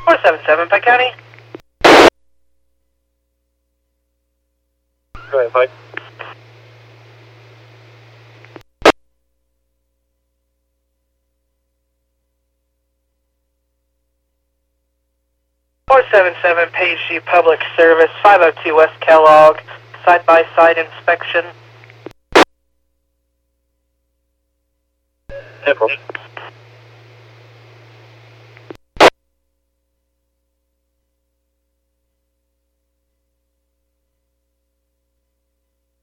477, Pike County. Go ahead, Pike. Page G Public Service, 502 West Kellogg, side-by-side inspection. Temple.